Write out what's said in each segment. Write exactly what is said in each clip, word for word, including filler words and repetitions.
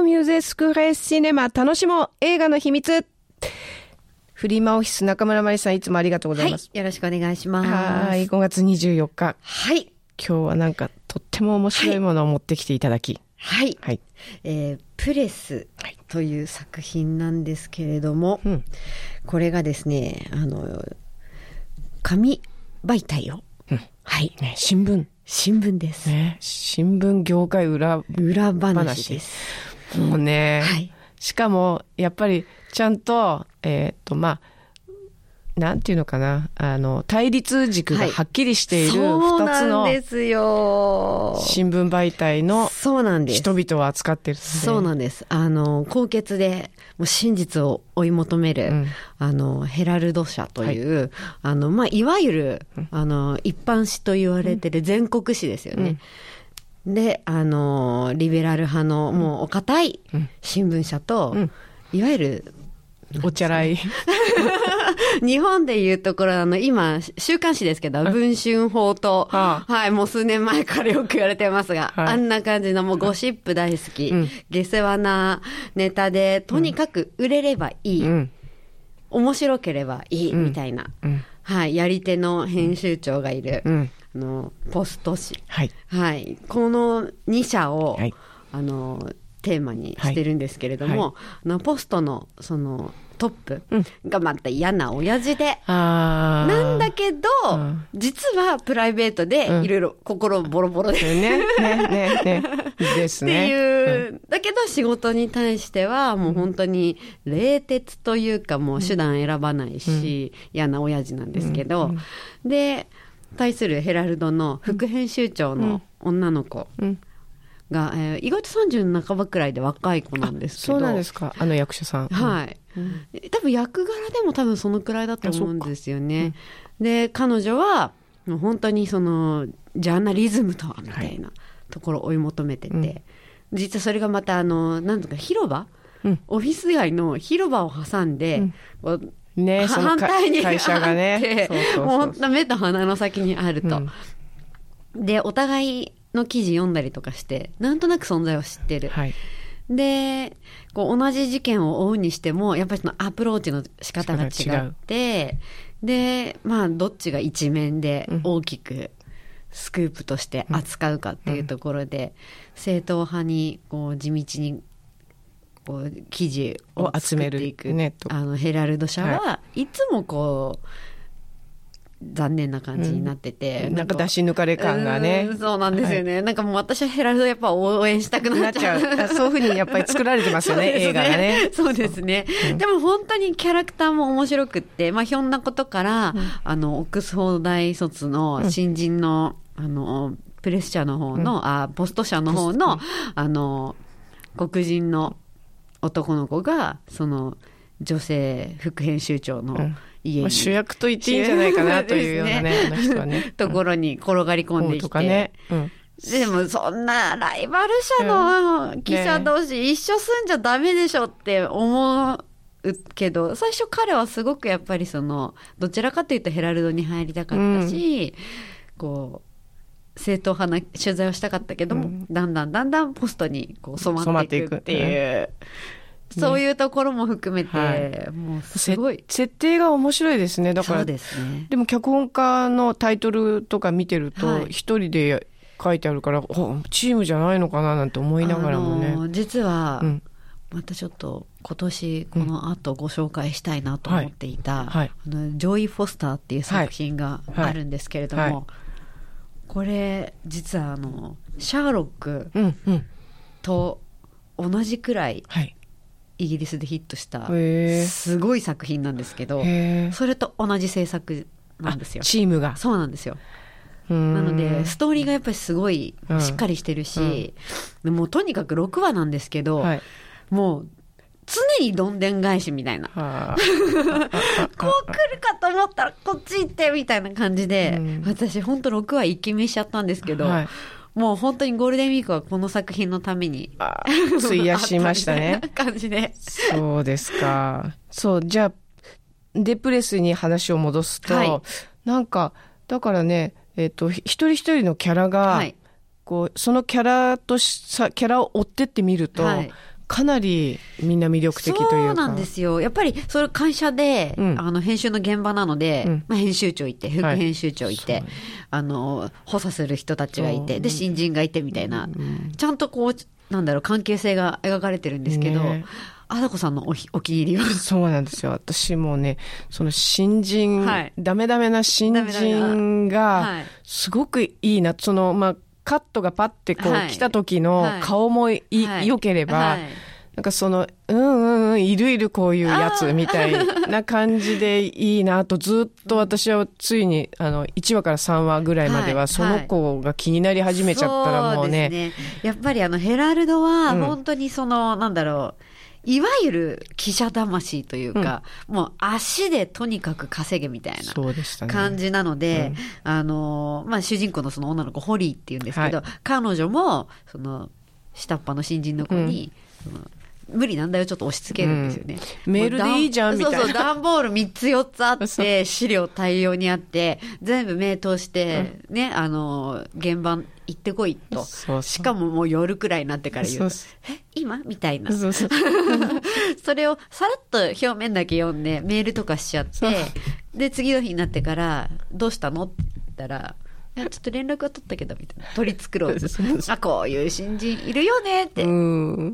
ミューゼスクレシネマ楽しもう映画の秘密。フリマオフィス中村まりさん、いつもありがとうございます。 はい、よろしくお願いします。 はい、ごがつにじゅうよっか。 はい。 今日はなんかとっても面白いものを持ってきていただき。 はい。 はい。 えー、プレスという作品なんですけれども、 うん、 これがですね、あの、紙媒体を、 うん、 はい、 ね、新聞。 新聞です。 ね、新聞業界裏、 裏話です。 もうね、 はい。 しかも、やっぱり、ちゃんと、えーっと、まあ、なんていうのかな、あの、対立軸がはっきりしている二つの、 そうなんですよ。 新聞媒体のそうなんです。 人々を扱ってる、ね。 そうなんです。あの、高潔で、もう真実を追い求める、うん、あの、ヘラルド社という、はい、あの、まあ、いわゆる、あの、一般紙と言われてる全国紙ですよね。うん、で、あの、リベラル派の、もうお堅い新聞社と、うん、いわゆる、 おちゃらい。 日本でいうところ、あの、今、週刊誌ですけど、文春法と、はあ、はい、もう数年前からよく言われてますが、はい、あんな感じのもうゴシップ大好き、うん、下世話なネタで、とにかく売れればいい、うん、面白ければいい、みたいな、うん、はい、やり手の編集長がいる、うん、あの、ポスト紙。はい。はい。このに社を、はい、あの、テーマにしてるんですけれども、はいはい、あのポストのそのトップがまた嫌な親父で、うん、なんだけど、うん、実はプライベートでいろいろ心ボロボロで、うん、ねねねねですねっていう、うん、だけど仕事に対してはもう本当に冷徹というかもう手段選ばないし、うん、嫌な親父なんですけど、うんうん、で対するヘラルドの副編集長の女の子、うんうんが、えー、意外とさんじゅう半ばくらいで若い子なんですけど。 そうなんですか、あの役者さん。 はい、うん、多分役柄でも多分そのくらいだと思うんですよね、うん、で彼女はもう本当にそのジャーナリズムとはみたいなところを追い求めてて、はい、実はそれがまたあのなんとか広場、うん、オフィス街の広場を挟んで、うんね、反対に会社がねそうそうそう、もう本当目と鼻の先にあると、うん、でお互いの記事読んだりとかしてなんとなく存在を知ってる、はい、でこう同じ事件を追うにしてもやっぱりそのアプローチの仕方が違ってでまあどっちが一面で大きくスクープとして扱うかっていうところで、うんうん、正統派にこう地道にこう記事を集めていく、ね、あのヘラルド社は、はい、いつもこう残念な感じになってて、 うん、なんか出し抜かれ感がね、 うん、そうなんですよね、はい、なんかもう私はヘラルドやっぱ応援したくなっちゃうなっちゃうそういうふうにやっぱり作られてますよね映画がねそうですね、うん、でも本当にキャラクターも面白くって、まあ、ひょんなことから、うん、あのオックスフォード大卒の新人の、うん、あのプレス社の方の、うん、あポスト社の方の、あの黒人の男の子がその女性副編集長の、うん家にまあ、 主役と言っていいんじゃないかなというようなね、あの人はねところに転がり込んできて、 ねうん、 でもそんなライバル社の記者同士一緒住んじゃダメでしょって思うけど、最初彼はすごくやっぱりそのどちらかというとヘラルドに入りたかったし、うん、こう正統派な取材をしたかったけども、うん、だんだんだんだんポストにこう染まっていくっていうそういうところも含めて、ねはい、もうすごい設定が面白いですね。だからそうですね。 でも脚本家のタイトルとか見てると一、はい、人で書いてあるからチームじゃないのかななんて思いながらもね、あのー、実は、うん、またちょっと今年この後ご紹介したいなと思っていた、うんはい、あのジョイ・フォスターっていう作品があるんですけれども、はいはい、これ実はあのシャーロックと同じくらい、はいイギリスでヒットしたすごい作品なんですけど、それと同じ制作なんですよ。 チームがそうなんですよ。なのでストーリーがやっぱりすごいしっかりしてるし、うん、もうとにかくろくわなんですけど、はい、もう常にどんでん返しみたいなこう来るかと思ったらこっち行ってみたいな感じで、うん、私ほんとろくわ一気見しちゃったんですけど、はいもう本当にゴールデンウィークはこの作品のために費やしましたね感じでそうですか。そうじゃあデプレスに話を戻すと、はい、なんかだからね、えーと、一人一人のキャラが、はい、こうそのキャラとしキャラを追ってってみると、はい、 かなりみんな魅力的というか。 そうなんですよ。やっぱりそれ会社で、うん、あの編集の現場なので、うん、まあ、編集長いて副編集長いて、はい、あの補佐する人たちがいて、で新人がいてみたいな、うん、ちゃんとこうなんだろう関係性が描かれてるんですけど、ね、あだこさんの お, お気に入りは。 そうなんですよ。私もね、その新人、はい、ダメダメな新人がすごくいいな。そのまあカットがパッてこう来た時の顔もい、はい、良ければ、はい、なんかそのうんうんうんいるいるこういうやつみたいな感じでいいなとずっと私はついにあのいちわからさんわぐらいまではその子が気になり始めちゃったらもうね。 そうですね。やっぱりあのヘラルドは本当にその、うん、なんだろう。いわゆる記者魂というか、うん、もう足でとにかく稼げみたいな感じなので、ねうん、あの、まあ、主人公のその女の子、ホリーっていうんですけど、はい、彼女も、その、下っ端の新人の子に、うん、その無理なんだよ、ちょっと押し付けるんですよね。 うん、メールでいいじゃんみたいな。 そうそう、段ボールみっつよっつあって、資料大量にあって、全部目通して、うん、ね、あの、現場行ってこいと。そうそうしかももう夜くらいになってから言うと、そうそうえ、今みたいな。そうそうそれをさらっと表面だけ読んで、メールとかしちゃって、で、次の日になってから、どうしたのって言ったら、いやちょっと連絡は取ったけどみたいな取り繕うあこういう新人いるよねって、うん、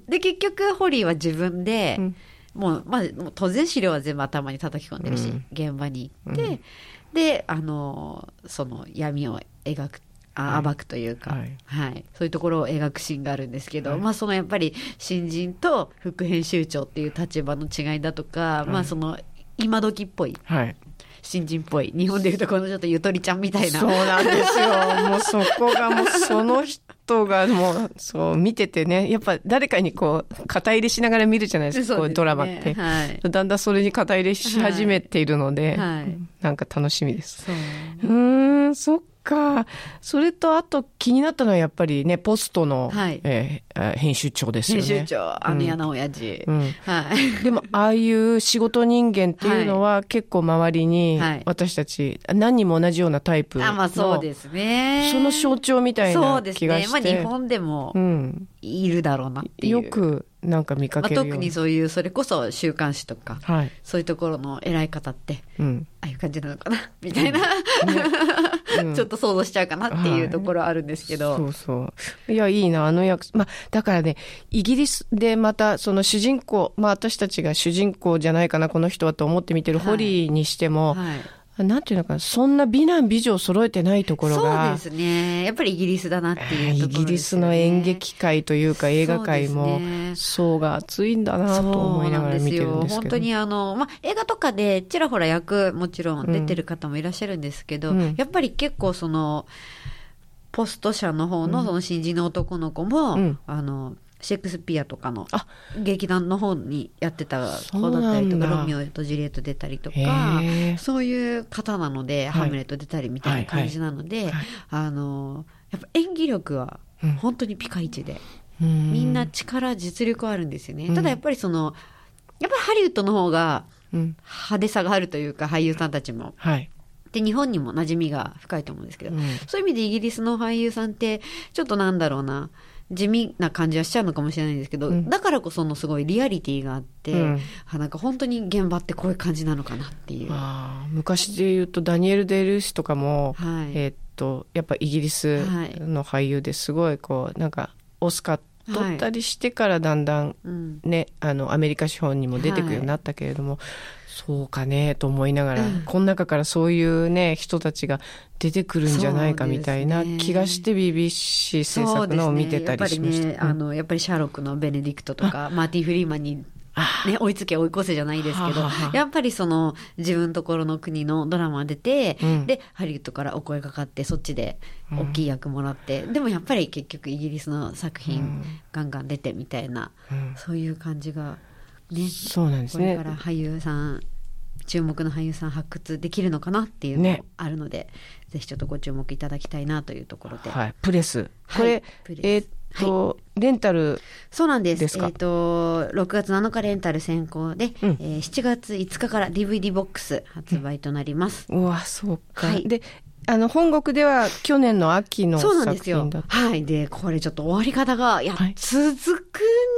で結局ホリーは自分で、うん、もうまあもう当然資料は全部頭に叩き込んでるし、うん、現場に行って、うん、であのその闇を描くあ暴くというか、はいはい、そういうところを描くシーンがあるんですけど、はい、まあそのやっぱり新人と副編集長っていう立場の違いだとか、はい、まあその今時っぽい、はい新人っぽい日本でいうとこのちょっとゆとりちゃんみたいなそうなんですよもうそこがもうその人がもうそう見ててねやっぱ誰かにこう肩入れしながら見るじゃないですかこうドラマって、はい、だんだんそれに肩入れし始めているので、はいはい、なんか楽しみです。そううーんそっかそれとあと気になったのはやっぱりねポストの、はいえー、編集長ですよね。 編集長あの嫌な親父、うんうんはい、 でもああいう仕事人間っていうのは結構周りに私たち何人も同じようなタイプの、 あまあそうですね、 その象徴みたいな気がして、 そうですね、まあ、日本でもいるだろうなっていう、 よくなんか見かけるような、 まあ、特にそういうそれこそ週刊誌とか、はい、そういうところの偉い方って、うん、ああいう感じなのかなみたいな、うんねうん、ちょっと想像しちゃうかなっていうところあるんですけど、はい、そうそういやいいなあの役、まあ、だからねイギリスでまたその主人公、まあ、私たちが主人公じゃないかなこの人はと思って見てるホリーにしても、はいはいなんていうのかな、そんな美男美女を揃えてないところが。 そうですね。やっぱりイギリスだなっていうところですよね。 イギリスの演劇界というか映画界も層が厚いんだなと思いながら見てるんですけど。そうなんですよ。本当にあの、まあ、映画とかでちらほら役もちろん出てる方もいらっしゃるんですけど、うん、やっぱり結構その、ポスト社の方のその新人の男の子も、うん、あの、シェイクスピアとかの劇団の方にやってた子だったりとかロミオとジュリエット出たりとかそういう方なので、はい、ハムレット出たりみたいな感じなので、はいはいはい、あのやっぱ演技力は本当にピカイチで、うん、みんな力実力あるんですよね、うん、ただやっぱりそのやっぱりハリウッドの方が派手さがあるというか俳優さんたちも、はいで日本にも馴染みが深いと思うんですけど、うん、そういう意味でイギリスの俳優さんってちょっとなんだろうな地味な感じはしちゃうのかもしれないんですけど、うん、だからこそのすごいリアリティがあって、うん、なんか本当に現場ってこういう感じなのかなっていう。 あ昔で言うとダニエル・デイ・ルイスとかも、はい、えー、っとやっぱイギリスの俳優ですごいこうなんかオスカー取ったりしてからだんだんね、はい、あのアメリカ資本にも出てくるようになったけれども、はい、そうかねと思いながら、うん、この中からそういうね人たちが出てくるんじゃないかみたいな気がして ビービーシー 制作のを見てたりしました。 やっぱりね、あのやっぱりシャーロックのベネディクトとかマーティン・フリーマンにね、追いつけ追い越せじゃないですけど、やっぱりその自分のところの国のドラマ出て、うん、でハリウッドからお声かかってそっちで大きい役もらって、うん、でもやっぱり結局イギリスの作品、うん、ガンガン出てみたいな、うん、そういう感じがね、 そうなんですね。 これから俳優さん注目の俳優さん発掘できるのかなっていうのもあるので、ね、ぜひちょっとご注目いただきたいなというところで、 はい、プレスこれ、はい、プレスえーとはい、レンタルですか？ そうなんです。えーと、ろくがつなのかレンタル先行で、うんえー、しちがついつかから ディーブイディー ボックス発売となります。 うん、うわそうか、はい、であの本国では去年の秋の作品だった。 そうなんですよ。はい。でこれちょっと終わり方がいや、はい、続くん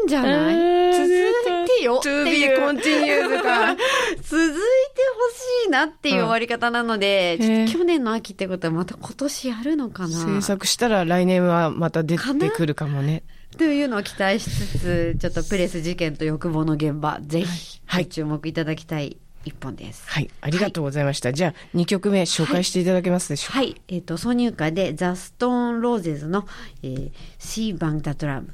んじゃない、えー、続いてよっていう。 to be continued か。 続いてほしいなっていう終わり方なので、うん、ちょっと去年の秋ってことはまた今年やるのかな。 制作したら来年はまた出てくるかもね。 というのを期待しつつ、ちょっとプレス事件と欲望の現場、ぜひご注目いただきたい一本です。 はい、ありがとうございました。はい、じゃあにきょくめ紹介していただけますでしょうか。 はい、はい、えっ、ー、と挿入歌でザ・ストーン・ローゼズの、えー、シー・バン・ダ・ドラム。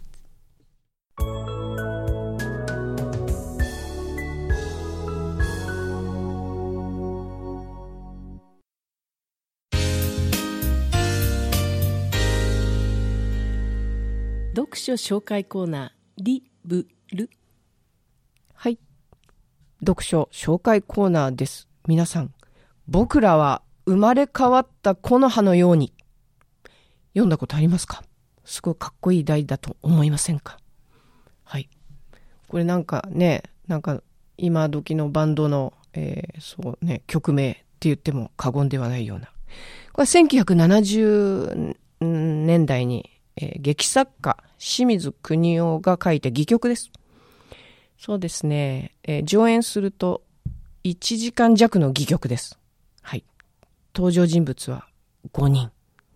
読書紹介コーナーリブル。はい、読書紹介コーナーです。皆さん、僕らは生まれ変わった木の葉のように、読んだことありますか？すごいかっこいい題だと思いませんか？はい、これなんかね、なんか今時のバンドの、えー、そうね、曲名って言っても過言ではないような、これせんきゅうひゃくななじゅうねんだいにえー、劇作家清水国夫が書いた戯曲です。そうですね、えー、上演するといちじかんじゃくの戯曲です。はい、登場人物はごにん。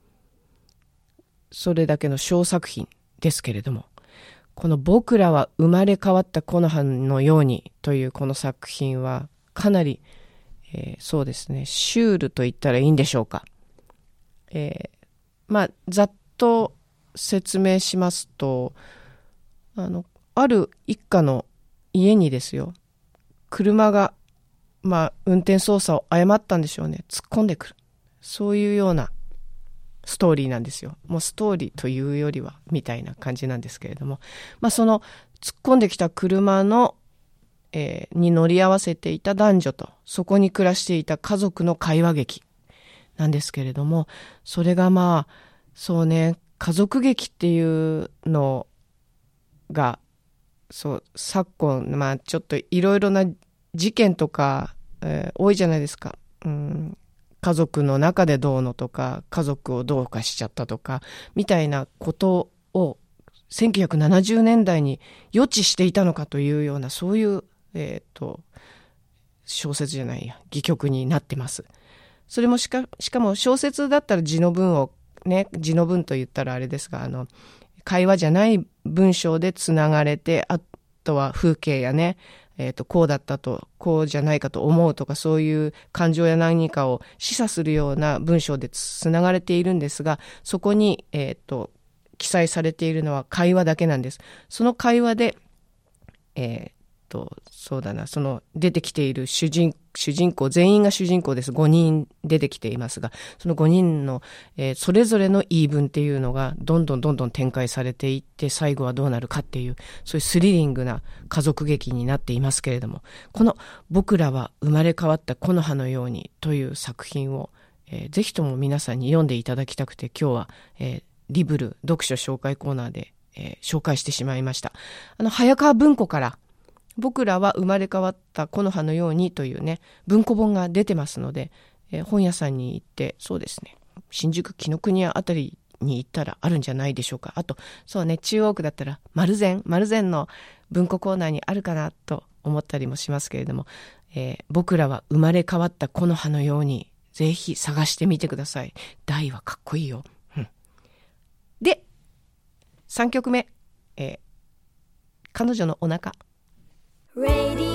それだけの小作品ですけれども、この僕らは生まれ変わった木の葉のようにというこの作品はかなり、えー、そうですね、シュールと言ったらいいんでしょうか。えー、まあざっと説明しますと、あのある一家の家にですよ、車がまあ運転操作を誤ったんでしょうね、突っ込んでくる、そういうようなストーリーなんですよ。もうストーリーというよりはみたいな感じなんですけれども、まあその突っ込んできた車の、えー、に乗り合わせていた男女とそこに暮らしていた家族の会話劇なんですけれども、それがまあそうね、家族劇っていうのがそう昨今、まあちょっといろいろな事件とか、えー、多いじゃないですか。うん、家族の中でどうのとか、家族をどうかしちゃったとかみたいなことをせんきゅうひゃくななじゅうねんだいに予知していたのかというような、そういう、えーと、小説じゃないや戯曲になってます。それもしか、しかも小説だったら字の文をね、字の文と言ったらあれですが、あの会話じゃない文章でつながれて、あとは風景やね、えーと、こうだったと、こうじゃないかと思うとか、そういう感情や何かを示唆するような文章でつながれているんですが、そこに、えーと、記載されているのは会話だけなんです。その会話で、えーと、そうだな、その出てきている主人、主人公、全員が主人公です。ごにん出てきていますが、そのごにんの、えー、それぞれの言い分っていうのがどんどんどんどん展開されていって、最後はどうなるかっていう、そういうスリリングな家族劇になっていますけれども、この僕らは生まれ変わった木の葉のようにという作品を、えー、ぜひとも皆さんに読んでいただきたくて、今日は、えー、リブル読書紹介コーナーで、えー、紹介してしまいました。あの早川文庫から僕らは生まれ変わった木の葉のようにというね、文庫本が出てますので、えー、本屋さんに行って、そうですね、新宿紀ノ国屋あたりに行ったらあるんじゃないでしょうか。あと、そうね、中央区だったら丸善、丸善の文庫コーナーにあるかなと思ったりもしますけれども、えー、僕らは生まれ変わった木の葉のように、ぜひ探してみてください。題はかっこいいよ。うん、で、さんきょくめ、えー、彼女のお腹。Radio